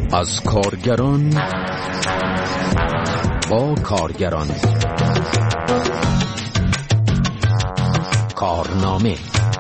از کارگران با کارگران. کارنامه.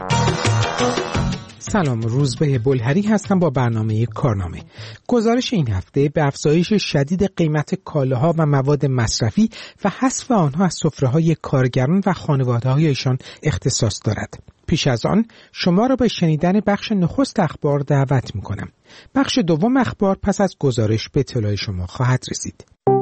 سلام، روزبه بلهری هستم با برنامه کارنامه. گزارش این هفته به افزایش شدید قیمت کالاها و مواد مصرفی و حذف آنها از سفره‌های کارگران و خانواده‌هایشان اختصاص دارد. پیش از آن شما را به شنیدن بخش نخست اخبار دعوت می‌کنم. بخش دوم اخبار پس از گزارش به اطلاع شما خواهد رسید.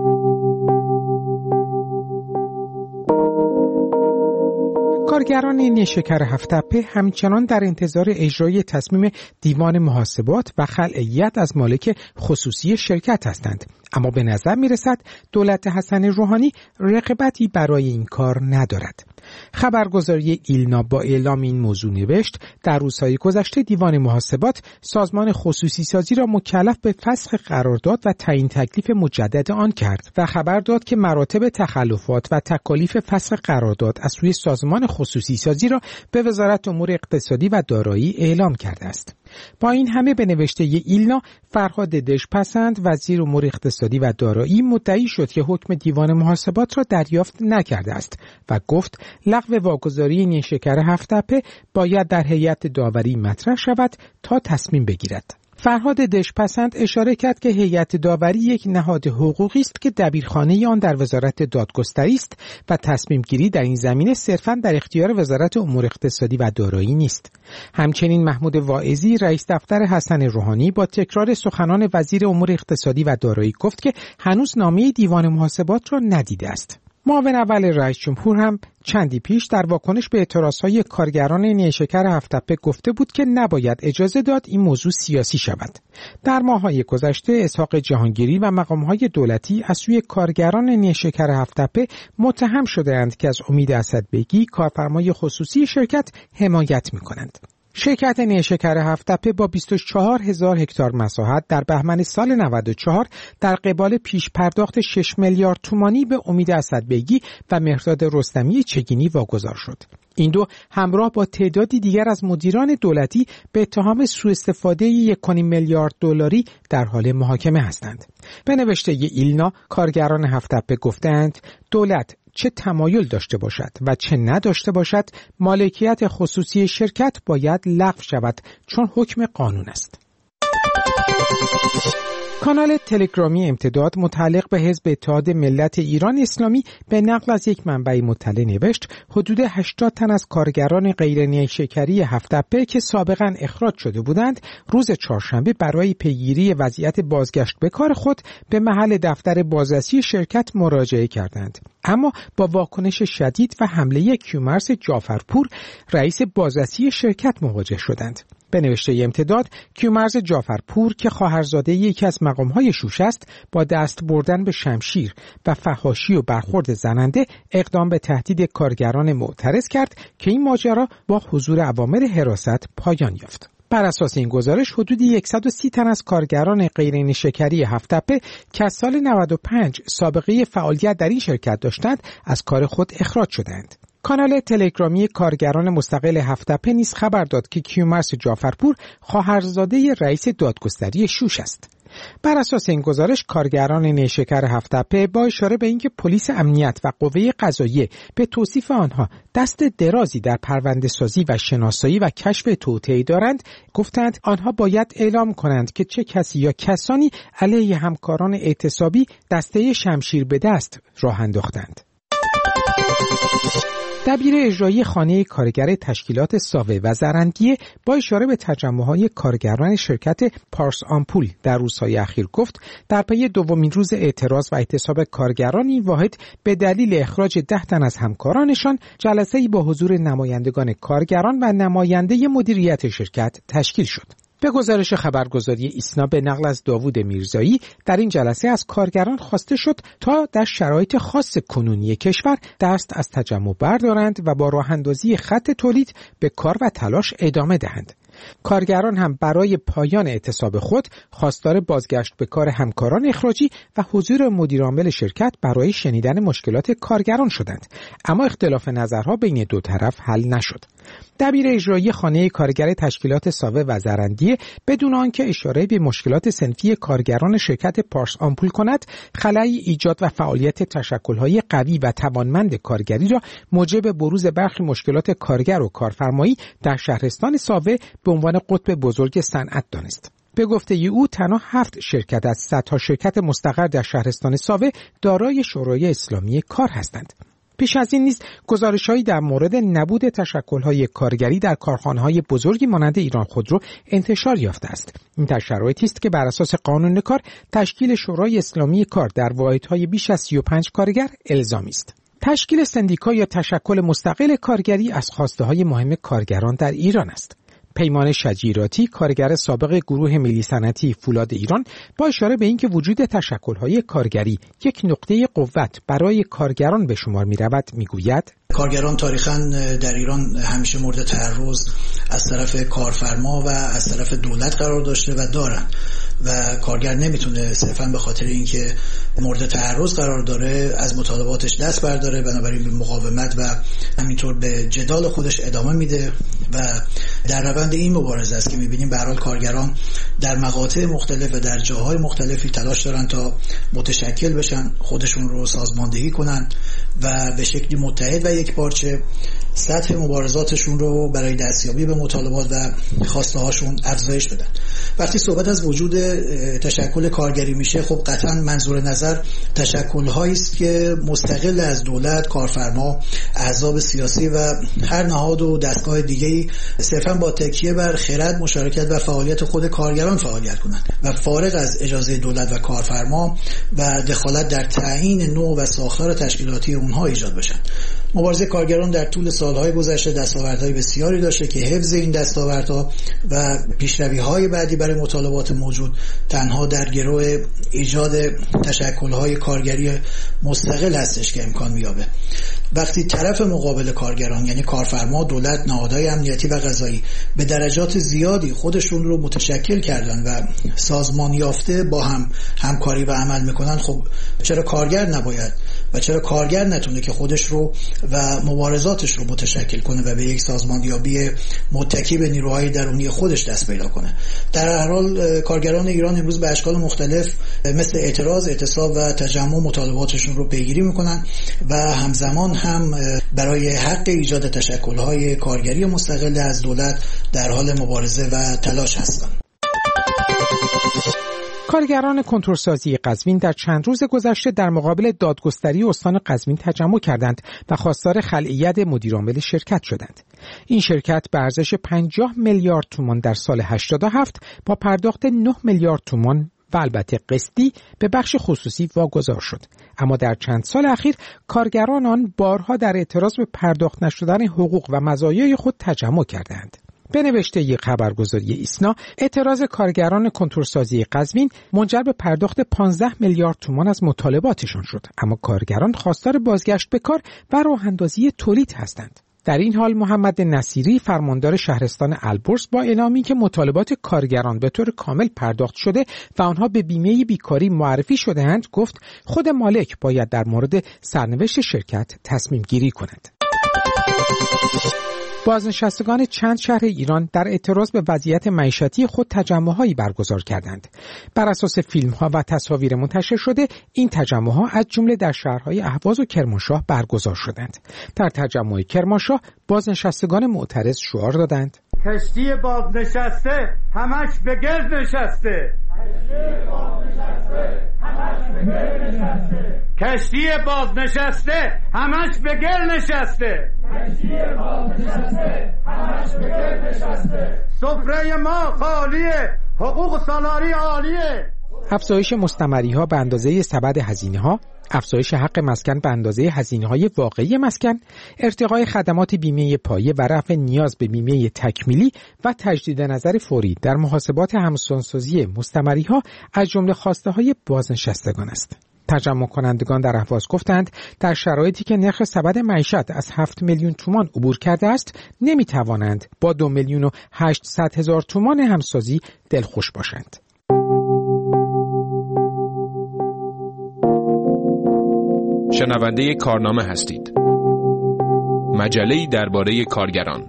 کارگران نیشکر هفت‌تپه همچنان در انتظار اجرای تصمیم دیوان محاسبات و خلع ید از مالک خصوصی شرکت هستند، اما به نظر می‌رسد دولت حسن روحانی رقابتی برای این کار ندارد. خبرگزاری ایلنا با اعلام این موضوع نوشت در روزهای گذشته دیوان محاسبات سازمان خصوصی سازی را مکلف به فسخ قرارداد و تعیین تکلیف مجدد آن کرد و خبر داد که مراتب تخلفات و تکالیف فسخ قرارداد از سوی سازمان خصوصی سازی را به وزارت امور اقتصادی و دارایی اعلام کرده است. با این همه به نوشته ایلنا، فرهاد دژپسند وزیر امور اقتصادی و دارایی مدعی شد که حکم دیوان محاسبات را دریافت نکرده است و گفت لغو واگذاری نیشکر هفت‌تپه باید در هیئت داوری مطرح شود تا تصمیم بگیرد. فرهاد دژپسند اشاره کرد که هیئت داوری یک نهاد حقوقی است که دبیرخانه آن در وزارت دادگستری است و تصمیم گیری در این زمینه صرفاً در اختیار وزارت امور اقتصادی و دارایی نیست. همچنین محمود واعظی رئیس دفتر حسن روحانی با تکرار سخنان وزیر امور اقتصادی و دارایی گفت که هنوز نامه دیوان محاسبات را ندیده است. معاون اول رئیس جمهور هم چندی پیش در واکنش به اعتراضهای کارگران نیشکر هفت‌تپه گفته بود که نباید اجازه داد این موضوع سیاسی شود. در ماه‌های گذشته اسحاق جهانگیری و مقام‌های دولتی از سوی کارگران نیشکر هفت‌تپه متهم شده‌اند که از امید اسدبگی کارفرمای خصوصی شرکت حمایت می‌کنند. شرکت نیشکر هفت‌تپه با 24,000 هکتار مساحت در بهمن سال 94 در قبال پیش پرداخت 6 میلیارد تومانی به امید اسدبگی و مهرداد رستمی چگینی واگذار شد. این دو همراه با تعدادی دیگر از مدیران دولتی به اتهام سوء استفاده 1.5 میلیارد دلاری در حال محاکمه هستند. به نوشته ایلنا، کارگران هفت‌تپه گفتند دولت چه تمایل داشته باشد و چه نداشته باشد، مالکیت خصوصی شرکت باید لغو شود چون حکم قانون است. کانال تلگرامی امتداد متعلق به حزب اتحاد ملت ایران اسلامی به نقل از یک منبع مطلع نوشت حدود 80 تن از کارگران غیر نیشکری هفت‌تپه که سابقاً اخراج شده بودند روز چهارشنبه برای پیگیری وضعیت بازگشت به کار خود به محل دفتر بازرسی شرکت مراجعه کردند، اما با واکنش شدید و حمله کیومرث جعفرپور رئیس بازرسی شرکت مواجه شدند. به نوشته امتداد، کیومرث جعفرپور که خواهرزاده یکی از مقام‌های شوش است، با دست بردن به شمشیر و فحاشی و برخورد زننده اقدام به تهدید کارگران معترض کرد که این ماجرا با حضور اوامر حراست پایان یافت. بر اساس این گزارش حدود 130 تن از کارگران غیر نیشکری هفت‌تپه که از سال 95 سابقه فعالیت در این شرکت داشتند از کار خود اخراج شدند. کانال تلگرامی کارگران مستقل هفت‌تپه نیز خبر داد که کیومرث جعفرپور خواهرزاده رئیس دادگستری شوش است. بر اساس این گزارش کارگران نیشکر هفت‌تپه با اشاره به اینکه پلیس امنیت و قوه قضاییه به توصیف آنها دست درازی در پرونده سازی و شناسایی و کشف توطئه دارند، گفتند آنها باید اعلام کنند که چه کسی یا کسانی علیه همکاران اعتصابی دسته شمشیر به دست راه انداختند. دبیر اجرایی خانه کارگر تشکیلات ساوه و زرندیه با اشاره به تجمع‌های کارگران شرکت پارس آمپول در روزهای اخیر گفت در پی دومین روز اعتراض و اعتصاب کارگران این واحد به دلیل اخراج 10 تن از همکارانشان جلسه‌ای با حضور نمایندگان کارگران و نماینده مدیریت شرکت تشکیل شد. به گزارش خبرگزاری ایسنا به نقل از داوود میرزایی در این جلسه از کارگران خواسته شد تا در شرایط خاص کنونی کشور دست از تجمع بردارند و با راه اندازی خط تولید به کار و تلاش ادامه دهند. کارگران هم برای پایان اعتصاب خود خواستار بازگشت به کار همکاران اخراجی و حضور مدیرعامل شرکت برای شنیدن مشکلات کارگران شدند، اما اختلاف نظرها بین دو طرف حل نشد. دبیر اجرایی خانه کارگر تشکیلات ساوه و زرندیه بدون آنکه اشاره به مشکلات صنفی کارگران شرکت پارس آمپول کند، خلایی ایجاد و فعالیت تشکل‌های قوی و توانمند کارگری را موجب بروز برخی مشکلات کارگر و کارفرمایی در شهرستان ساوه به عنوان قطب بزرگ صنعت دانست. به گفته او تنها 7 شرکت از 100 تا شرکت مستقر در شهرستان ساوه دارای شورای اسلامی کار هستند. پیش از این نیز گزارش‌هایی در مورد نبود تشکل‌های کارگری در کارخانه‌های بزرگی مانند ایران خودرو انتشار یافته است. این در شرایطی است که بر اساس قانون کار تشکیل شورای اسلامی کار در واحدهای بیش از 35 کارگر الزامی است. تشکیل سندیکا یا تشکل مستقل کارگری از خواسته‌های مهم کارگران در ایران است. پیمان شجیراتی، کارگر سابق گروه ملی صنعتی فولاد ایران، با اشاره به اینکه وجود تشکل‌های کارگری یک نقطه قوت برای کارگران به شمار می‌رود، می‌گوید کارگران تاریخاً در ایران همیشه مورد تعرض از طرف کارفرما و از طرف دولت قرار داشته و دارن و کارگر نمیتونه صرفاً به خاطر اینکه مورد تعرض قرار داره از مطالباتش دست برداره، بنابراین به مقاومت و همینطور به جدال خودش ادامه میده و در روند این مبارزه است که میبینیم به هر حال کارگران در مقاطع مختلف و در جاهای مختلفی تلاش دارن تا متشکل بشن، خودشون رو سازماندهی کنن و به شکلی متحد و یک پارچه سطح مبارزاتشون رو برای دستیابی به مطالبات و خواسته هاشون افزایش بدن. وقتی صحبت از وجود تشکل کارگری میشه، خب قطعا منظور نظر تشکل هایی است که مستقل از دولت، کارفرما، احزاب سیاسی و هر نهاد و دستگاه دیگه‌ای صرفا با تکیه بر خرد، مشارکت و فعالیت خود کارگران فعالیت کنند و فارغ از اجازه دولت و کارفرما و دخالت در تعیین نوع و ساختار تشکیلاتی اونها ایجاد بشن. مبارزه کارگران در طول سالهای گذشته دستاوردهای بسیاری داشته که حفظ این دستاوردها و پیشروی‌های بعدی برای مطالبات موجود تنها در گرو ایجاد تشکل‌های کارگری مستقل هستش که امکان می‌یابه. وقتی طرف مقابل کارگران یعنی کارفرما، دولت، نهادهای امنیتی و قضایی به درجات زیادی خودشون رو متشکل کردن و سازمان یافته با هم همکاری و عمل میکنن، خب چرا کارگر نباید و چرا کارگر نتونه که خودش رو و مبارزاتش رو متشکل کنه و به یک سازماندیابی متکی به نیروهای درونی خودش دست پیدا کنه؟ در هر حال کارگران ایران امروز به اشکال مختلف مثل اعتراض، اعتصاب و تجمع مطالباتشون رو پیگیری میکنن و همزمان هم برای حق ایجاد تشکل‌های کارگری مستقل از دولت در حال مبارزه و تلاش هستند. کارگران کنتورسازی قزوین در چند روز گذشته در مقابل دادگستری استان قزوین تجمع کردند و خواستار خلع ید مدیرعامل شرکت شدند. این شرکت به ارزش 50 میلیارد تومان در سال 87 با پرداخت 9 میلیارد تومان و البته قسطی به بخش خصوصی واگذار شد. اما در چند سال اخیر کارگران آن بارها در اعتراض به پرداخت نشدن حقوق و مزایای خود تجمع کردند. به نوشته یک خبرگزاری ایسنا، اعتراض کارگران کنتورسازی قزوین منجر به پرداخت 15 میلیارد تومان از مطالباتشان شد، اما کارگران خواستار بازگشت به کار و راه‌اندازی تولید هستند. در این حال محمد نصیری، فرماندار شهرستان البرز، با اعلامی که مطالبات کارگران به طور کامل پرداخت شده و آنها به بیمه بیکاری معرفی شده‌اند، گفت خود مالک باید در مورد سرنوشت شرکت تصمیم گیری کند. بازنشستگان چند شهر ایران در اعتراض به وضعیت معیشتی خود تجمع‌هایی برگزار کردند. بر اساس فیلم‌ها و تصاویر منتشر شده، این تجمع‌ها از جمله در شهرهای اهواز و کرمانشاه برگزار شدند. در تجمع کرمانشاه بازنشستگان معترض شعار دادند: کشتی بازنشسته همش به گرد نشسته. کشتی بازنشسته همش به گل نشسته. سفره ما خالیه، حقوق سالاری عالیه. افزایش مستمری‌ها به اندازه سبد هزینه‌ها، افزایش حق مسکن به اندازه هزینه‌های واقعی مسکن، ارتقای خدمات بیمه پایه و رفع نیاز به بیمه تکمیلی و تجدید نظر فوری در محاسبات همسانسازی مستمری‌ها از جمله خواسته‌های بازنشستگان است. ترجمه کنندگان در اهواز گفتند در شرایطی که نرخ سبد معیشت از 7 میلیون تومان عبور کرده است نمیتوانند با 2,800,000 تومان همسازی دلخوش باشند. شنونده کارنامه هستید. مجله‌ای درباره کارگران.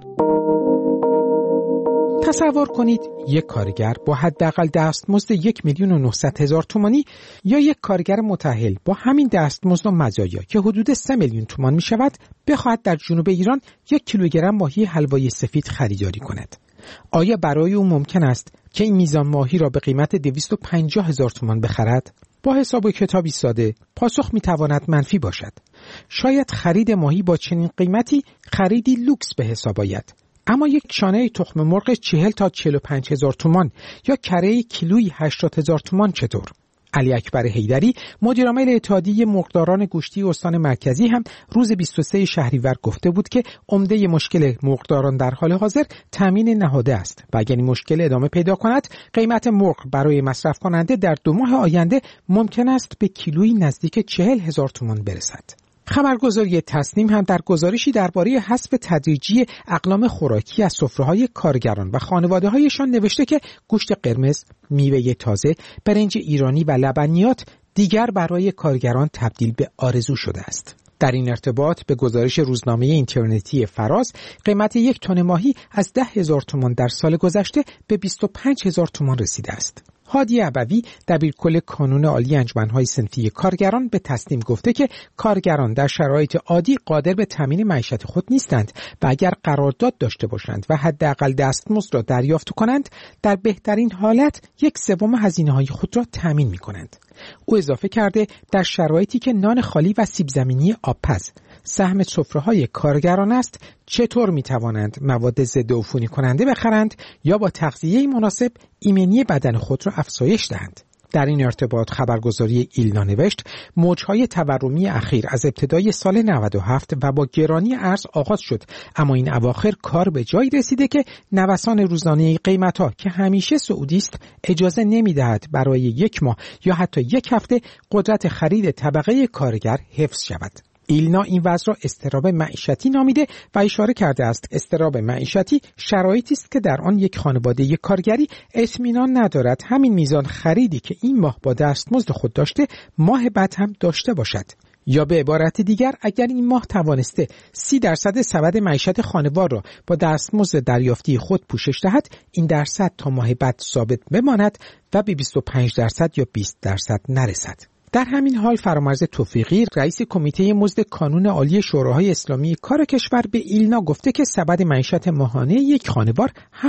تصور کنید یک کارگر با حداقل دستمزد 1,900,000 تومانی یا یک کارگر متأهل با همین دستمزد و مزایا که حدود 3 میلیون تومان می شود بخواهد در جنوب ایران 1 کیلوگرم ماهی حلوای سفید خریداری کند. آیا برای او ممکن است که این میزان ماهی را به قیمت 250,000 تومان بخرد؟ با حساب و کتابی ساده پاسخ می تواند منفی باشد. شاید خرید ماهی با چنین قیمتی خریدی لوکس به حساب آید. اما یک شانه تخم مرغ 40 تا 45,000 تومان یا کره کیلویی 80,000 تومان چطور؟ علی اکبر حیدری مدیر عامل اتحادیه مرغداران گوشتی استان مرکزی هم روز 23 شهریور گفته بود که عمده مشکل مرغداران در حال حاضر تامین نهاده است و اگر این مشکل ادامه پیدا کند قیمت مرغ برای مصرف کننده در 2 ماه آینده ممکن است به کیلویی نزدیک 40,000 تومان برسد. خبرگزاری تصنیم هم در گزارشی درباره حذف تدریجی اقلام خوراکی از سفره‌های کارگران و خانواده‌هایشان نوشته که گوشت قرمز، میوه تازه، برنج ایرانی و لبنیات دیگر برای کارگران تبدیل به آرزو شده است. در این ارتباط به گزارش روزنامه اینترنتی فراز قیمت 1 تن ماهی از 10,000 تومان در سال گذشته به 25,000 تومان رسیده است. هادی ابوی دبیرکل کانون عالی انجمن‌های صنفی کارگران به تصنیم گفته که کارگران در شرایط عادی قادر به تامین معیشت خود نیستند و اگر قرارداد داشته باشند و حداقل دستمزد را دریافت کنند در بهترین حالت 1/3 هزینه‌های خود را تامین می‌کنند. او اضافه کرده در شرایطی که نان خالی و سیب زمینی آبپز سهم سفره‌های کارگران است چطور می‌توانند مواد ضد عفونی کننده بخرند یا با تغذیه مناسب ایمنی بدن خود را افزایش دهند. در این ارتباط خبرگزاری ایلنا نوشت موج‌های تورمی اخیر از ابتدای سال 97 و با گرانی ارز آغاز شد، اما این اواخر کار به جایی رسیده که نوسان روزانه قیمت‌ها که همیشه صعودی است اجازه نمی‌دهد برای 1 ماه یا حتی 1 هفته قدرت خرید طبقه کارگر حفظ شود. ایلنا این وضع را اضطراب معیشتی نامیده و اشاره کرده است اضطراب معیشتی شرایطی است که در آن یک خانواده کارگری اطمینان ندارد همین میزان خریدی که این ماه با دستمزد خود داشته ماه بعد هم داشته باشد. یا به عبارت دیگر اگر این ماه توانسته 30% سبد معیشت خانوار را با دستمزد دریافتی خود پوشش دهد این درصد تا ماه بعد ثابت بماند و به 25% یا 20% نرسد. در همین حال فرامرز توفیقی رئیس کمیته مزد کانون عالی شوراهای اسلامی کار کشور به ایلنا گفته که سبد معیشت ماهانه یک خانوار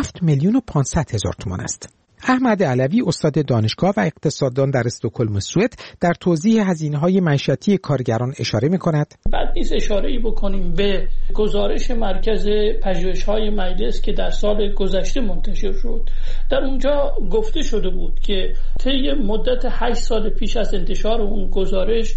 7,500,000 تومان است. احمد علوی استاد دانشگاه و اقتصاددان در استکهلم سوئد در توضیح هزینه‌های معیشتی کارگران اشاره می‌کند. بعد نیز اشاره‌ای بکنیم به گزارش مرکز پژوهش‌های مجلس که در سال گذشته منتشر شد. در اونجا گفته شده بود که طی مدت 8 سال پیش از انتشار اون گزارش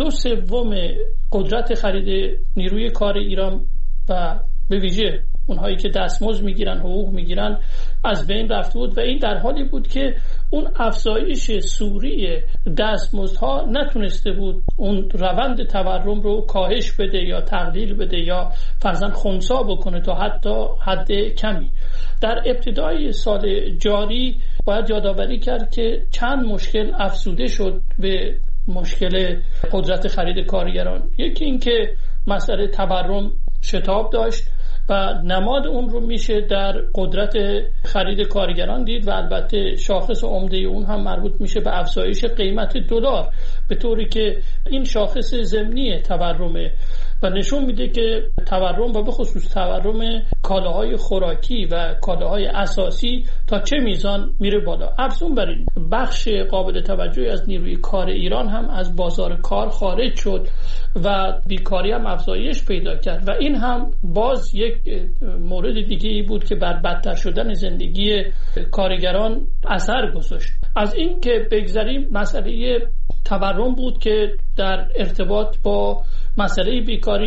2/3 قدرت خرید نیروی کار ایران و به ویژه اونهایی که دستمزد میگیرن حقوق میگیرن از بین رفته بود و این در حالی بود که اون افزایش سوری دستمزدها نتونسته بود اون روند تورم رو کاهش بده یا تقلیل بده یا فرضاً خنثی بکنه تا حتی حد کمی. در ابتدای سال جاری باید یادآوری کرد که چند مشکل افزوده شد به مشکل قدرت خرید کارگران. یکی این که مسئله تورم شتاب داشت و نماد اون رو میشه در قدرت خرید کارگران دید و البته شاخص عمده اون هم مربوط میشه به افزایش قیمت دلار، به طوری که این شاخص ضمنی تورمه و نشون میده که تورم و به خصوص تورم کالاهای خوراکی و کالاهای اساسی تا چه میزان میره بالا. افزون بر این بخش قابل توجهی از نیروی کار ایران هم از بازار کار خارج شد و بیکاری هم افزایش پیدا کرد و این هم باز یک مورد دیگه ای بود که بر بدتر شدن زندگی کارگران اثر گذاشت. از این که بگذریم مسئله تورم بود که در ارتباط با مسئله بیکاری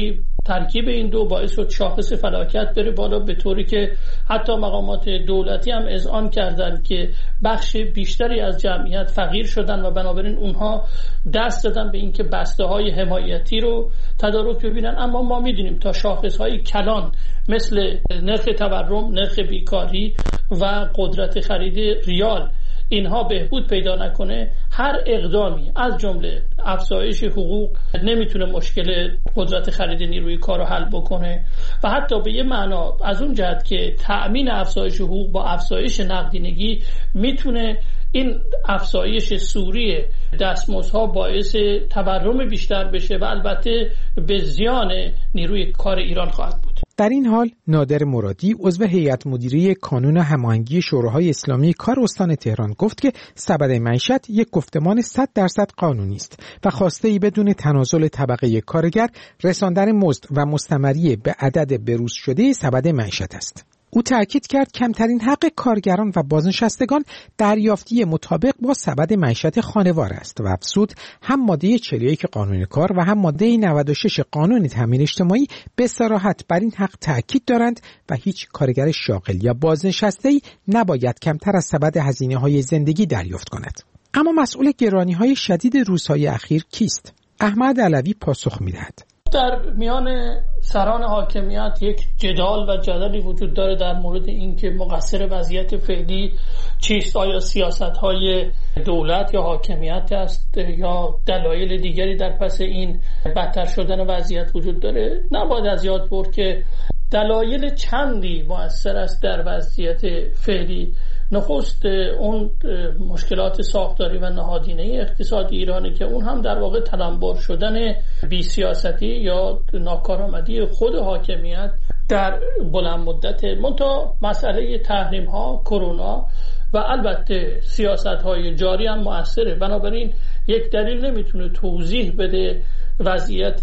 ترکیب این دو باعث شد شاخص فلاکت بره بالا، به طوری که حتی مقامات دولتی هم اذعان کردند که بخش بیشتری از جمعیت فقیر شدن و بنابراین اونها دست دادن به اینکه بسته‌های حمایتی رو تدارک ببینن. اما ما می‌دونیم تا شاخص‌های کلان مثل نرخ تورم، نرخ بیکاری و قدرت خرید ریال اینها بهبود پیدا نکنه، هر اقدامی از جمله افزایش حقوق نمیتونه مشکل قدرت خرید نیروی کار رو حل بکنه و حتی به یه معنا از اون جهت که تأمین افزایش حقوق با افزایش نقدینگی میتونه این افزایش سوری دستمزدها باعث تورم بیشتر بشه و البته به زیان نیروی کار ایران خواهد بود. در این حال نادر مرادی عضو هیئت مدیره کانون هماهنگی شوراهای اسلامی کار استان تهران گفت که سبد معیشت یک گفتمان 100% قانونی است و خواسته‌ای بدون تنازل طبقه کارگر رساندن مزد و مستمری به عدد بروز شده سبد معیشت است. او تأکید کرد کمترین حق کارگران و بازنشستگان دریافتی مطابق با سبد معیشت خانوار است و افزود هم ماده 41 قانون کار و هم ماده 96 قانون تامین اجتماعی به صراحت بر این حق تأکید دارند و هیچ کارگر شاغل یا بازنشسته‌ای نباید کمتر از سبد هزینه‌های زندگی دریافت کند. اما مسئول گرانی‌های شدید روزهای اخیر کیست؟ احمد علوی پاسخ می‌دهد. در میان سران حاکمیت یک جدال و جدلی وجود داره در مورد اینکه مقصر وضعیت فعلی چیست، آیا سیاست‌های دولت یا حاکمیت است یا دلایل دیگری در پس این بدتر شدن وضعیت وجود داره. نباید از یاد برد که دلایل چندی مؤثر است در وضعیت فعلی. نخست اون مشکلات ساختاری و نهادینه اقتصادی ایرانی که اون هم در واقع تلمبار شدن بی‌سیاستی یا ناکارآمدی خود حاکمیت در بلند مدت. منتها مسئله تحریم ها، کرونا و البته سیاست های جاری هم مؤثره. بنابراین یک دلیل نمیتونه توضیح بده وضعیت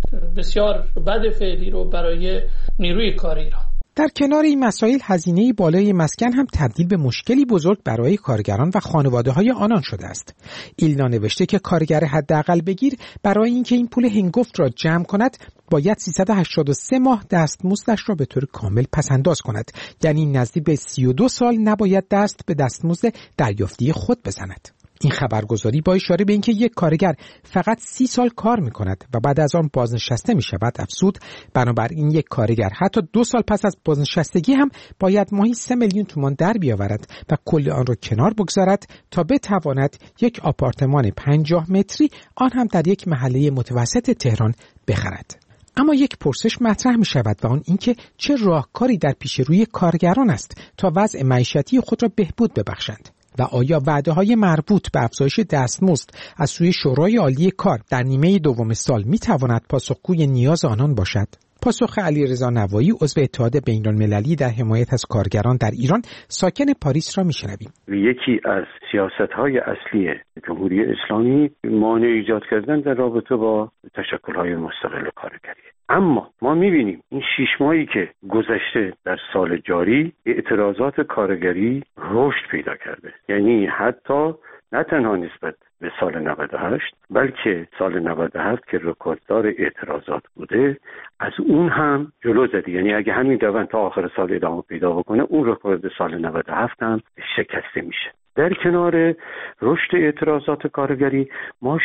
بسیار بد فعلی رو برای نیروی کار ایران. در کنار این مسائل هزینه بالای مسکن هم تبدیل به مشکلی بزرگ برای کارگران و خانواده‌های آنان شده است. ایلنا نوشته که کارگر حداقل بگیر برای اینکه این پول هنگفت را جمع کند باید 383 ماه دستمزدش را به طور کامل پس‌انداز کند، یعنی نزدیک به 32 سال نباید دست به دستمزد دریافتی خود بزند. این خبرگزاری با اشاره به اینکه یک کارگر فقط 30 سال کار می‌کند و بعد از آن بازنشسته می‌شود افزود بنابراین یک کارگر حتی 2 سال پس از بازنشستگی هم باید ماهی 3 میلیون تومان در بیاورد و کل آن را کنار بگذارد تا بتواند یک آپارتمان 50 متری آن هم در یک محله متوسط تهران بخرد. اما یک پرسش مطرح می شود و آن اینکه چه راهکاری در پیش روی کارگران است تا وضع معیشتی خود را بهبود ببخشند و آیا وعده‌های مربوط به افزایش دستمزد از سوی شورای عالی کار در نیمه دوم سال می‌تواند پاسخگوی نیاز آنان باشد؟ پاسخ علیرضا نوایی عضو اتحاد بین‌المللی در حمایت از کارگران در ایران ساکن پاریس را می‌شنویم. یکی از سیاست‌های اصلی جمهوری اسلامی مانع ایجاد کردن در رابطه با تشکل‌های مستقل کارگری. اما ما می‌بینیم این 6 ماهی که گذشته در سال جاری اعتراضات کارگری رشد پیدا کرده. یعنی حتی نه تنها نسبت به سال 98 بلکه سال 97 که رکورددار اعتراضات بوده از اون هم جلو زده. یعنی اگه همین روند تا آخر سال ادامه پیدا بکنه اون رکورد سال 97 هم شکسته میشه. در کنار رشد اعتراضات کارگری ما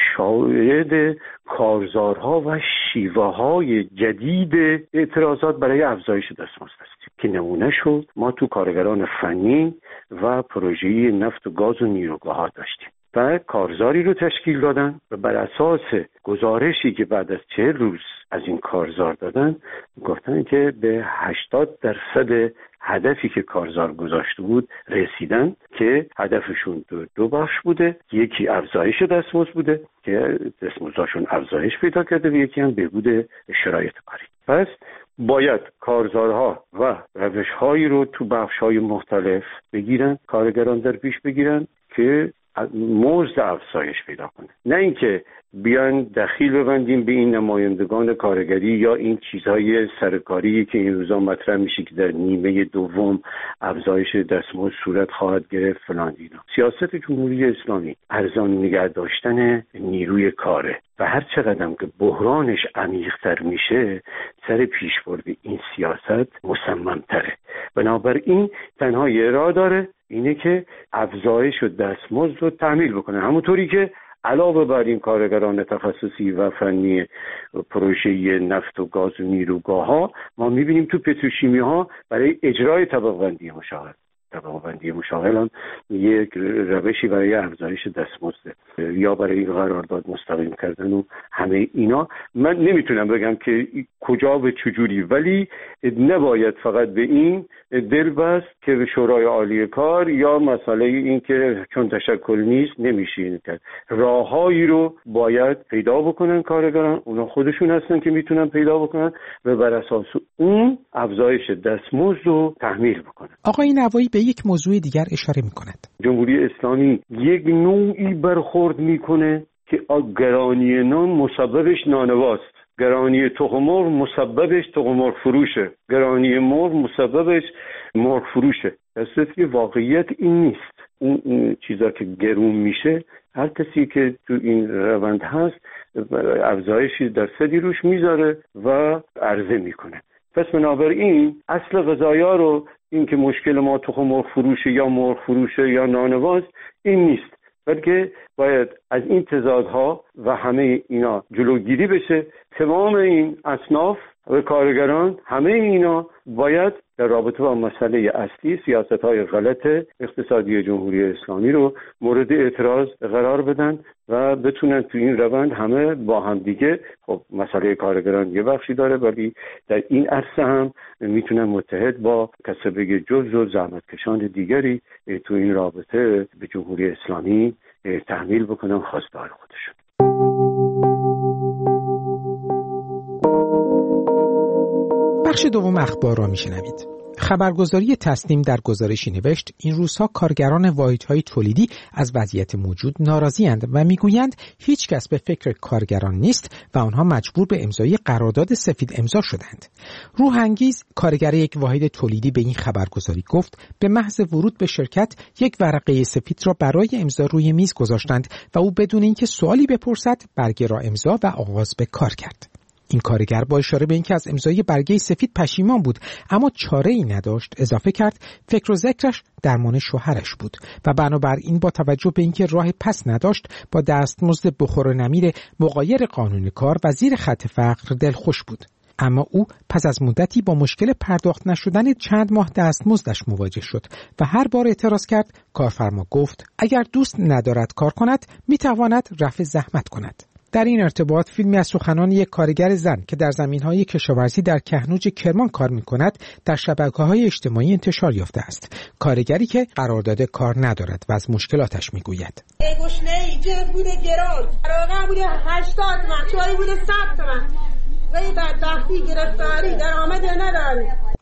شاهد کارزارها و شیوه‌های جدید اعتراضات برای افزایش دستمزد هستیم که نمونه شد ما تو کارگران فنی و پروژه‌ای نفت و گاز و نیروگاه‌ها داشتیم و کارزاری رو تشکیل دادن و بر اساس گزارشی که بعد از 40 روز از این کارزار دادن گفتن که به 80% هدفی که کارزار گذاشته بود رسیدن که هدفشون دو بخش بوده. یکی افزایش دستمزد بوده که دستمزدشون افزایش پیدا کرده و یکی هم بهبود شرایط کاری. پس باید کارزارها و روش‌هایی رو تو بخش‌های مختلف بگیرن، کارگران در پیش بگیرن که مزد افزایش پیدا کنه، نه اینکه بیان دخیل ببندیم به این نمایندگان کارگری یا این چیزهای سرکاری که این روزا مطرح میشه که در نیمه دوم افزایش دستمزد صورت خواهد گرفت فلان اینا. سیاست جمهوری اسلامی ارزان نگه داشتن نیروی کاره و هر چقدر که بحرانش عمیق‌تر میشه سر پیشبرد این سیاست مصمم‌تره. بنابراین تنها یه راه داره، اینه که افزایش و دستمزد رو تحمیل بکنه، همونطوری که علاوه بر این کارگران تخصصی و فنی پروژه نفت و گاز و نیروگاه‌ها ما می‌بینیم تو پتروشیمی ها برای اجرای طبقه‌بندی مشاغل هم یک روشی برای افزایش دستمزد یا برای قرارداد مستقیم کردن و همه اینا. من نمیتونم بگم که کجا و چجوری، ولی نباید فقط به این دل بست که به شورای عالی کار یا مسئله این که چون تشکل نیست نمیشه این کرد. راههایی رو باید پیدا بکنن کارگران، اونا خودشون هستن که میتونن پیدا بکنن و بر اساس اون افزایش دستمزد رو تحمیل بکنن. آقای نوایی به یک موضوع دیگر اشاره میکند. جمهوری اسلامی یک نوعی برخورد میکنه که گرانی نان مسببش نانواست، گرانی تخم مرغ مسببش تخم مرغ فروشه، گرانی مرغ مسببش مرغ فروشه. درسته که واقعیت این نیست. اون چیزا که گرون میشه هر کسی که تو این روند هست افزایشی درصدی روش میذاره و عرضه میکنه. پس بنابراین اصل غذایا رو، این که مشکل ما تخم مرغ فروشه یا مرغ فروشه یا نانواست، این نیست، بلکه باید از این تضادها و همه اینا جلوگیری بشه. تمام این اصناف و کارگران همه اینا باید در رابطه با مسئله اصلی سیاست‌های غلط اقتصادی جمهوری اسلامی رو مورد اعتراض قرار بدن و بتونن تو این روند همه با هم دیگه، خب مسئله کارگران یه بخشی داره ولی در این عرصه هم میتونن متحد با کسبه جز و زحمتکشان دیگری تو این رابطه به جمهوری اسلامی تحمیل بکنن خواستار خودشون. بخش دوم اخبار را میشنوید. خبرگزاری تسنیم در گزارشی نوشت این روزها کارگران واحدهای تولیدی از وضعیت موجود ناراضی‌اند و میگویند هیچ کس به فکر کارگران نیست و آنها مجبور به امضای قرارداد سفید امضا شدند. روح‌انگیز کارگر یک واحد تولیدی به این خبرگزاری گفت به محض ورود به شرکت یک ورقه سفید را برای امضا روی میز گذاشتند و او بدون اینکه سوالی بپرسد برگه را امضا و آغاز به کار کرد. این کارگر با اشاره به اینکه از امضای برگه سفید پشیمان بود اما چاره‌ای نداشت اضافه کرد فکر و ذکرش درمان شوهرش بود و بنابراین با توجه به اینکه راه پس نداشت با دستمزد بخور و نمیر مغایر قانون کار و زیر خط فقر دلخوش بود. اما او پس از مدتی با مشکل پرداخت نشدن چند ماه دستمزدش مواجه شد و هر بار اعتراض کرد کارفرما گفت اگر دوست ندارد کار کند میتواند رفع زحمت کند. در این ارتباط فیلمی از سخنان یک کارگر زن که در زمینهای کشاورزی در کهنوج کرمان کار می‌کند در شبکه‌های اجتماعی انتشار یافته است. کارگری که قرارداد کار ندارد و از مشکلاتش می‌گوید. گوشنه‌ای جز بوده گران، راغ بوده 80 تومن، چای بوده 100 تومن. ولی بدبختی گرفتاری درآمد نداری.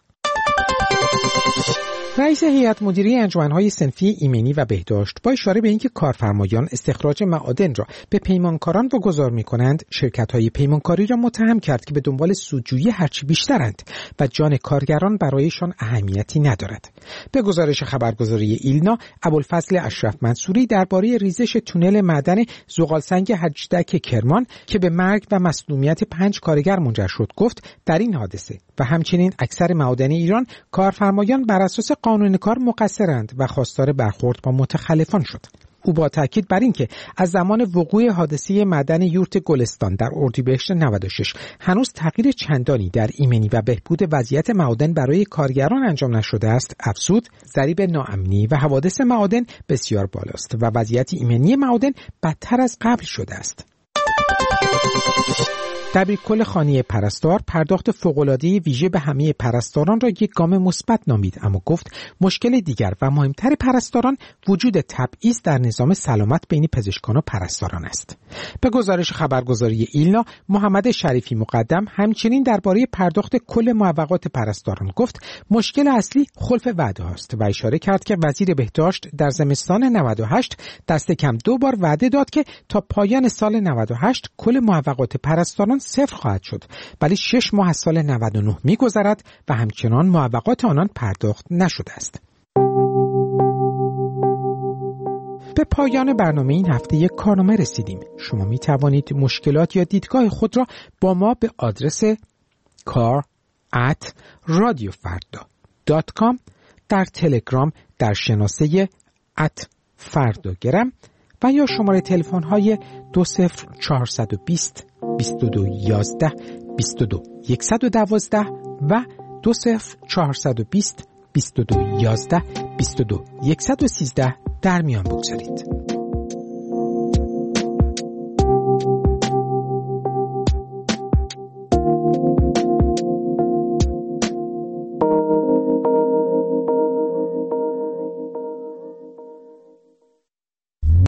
رئیس هیئت مدیره انجمن‌های صنفی ایمنی و بهداشت با اشاره به اینکه کارفرمایان استخراج معادن را به پیمانکاران واگذار می‌کنند، شرکت‌های پیمانکاری را متهم کرد که به دنبال سودجویی هرچی بیشترند و جان کارگران برایشان اهمیتی ندارد. به گزارش خبرگزاری ایلنا، ابوالفضل اشرف منصوری درباره ریزش تونل معدن زغالسنگ هجدک کرمان که به مرگ و مصدومیت 5 کارگر منجر شد گفت در این حادثه و همچنین اکثر معادن ایران کارفرمایان بر اساس قانون کار مقصرند و خواستار برخورد با متخلفان شد. او با تاکید بر اینکه از زمان وقوع حادثه معدن یورت گلستان در اردیبهشت 96 هنوز تغییر چندانی در ایمنی و بهبود وضعیت معادن برای کارگران انجام نشده است، افزود ضریب ناامنی و حوادث معادن بسیار بالاست و وضعیت ایمنی معادن بدتر از قبل شده است. دبیرکل خانه پرستار پرداخت فوق‌العاده ویژه به همه پرستاران را یک گام مثبت نامید، اما گفت مشکل دیگر و مهمتر پرستاران وجود تبعیض در نظام سلامت بین پزشکان و پرستاران است. به گزارش خبرگزاری ایلنا، محمد شریفی مقدم همچنین درباره پرداخت کل معوقات پرستاران گفت مشکل اصلی خلف وعده است و اشاره کرد که وزیر بهداشت در زمستان 98 دست کم 2 بار وعده داد که تا پایان سال 98 کل معوقات پرستاران صفر خواهد شد، ولی 6 ماه از سال 99 می‌گذرد و همچنان معوقات آنان پرداخت نشده است. به پایان برنامه این هفته یک کارنامه رسیدیم. شما می توانید مشکلات یا دیدگاه خود را با ما به آدرس kar@radiofarda.com در تلگرام در شناسه @fardagram و یا شماره تلفن های 20420 2211 22 112 و 20420 2211 22 113 در میان بگذارید.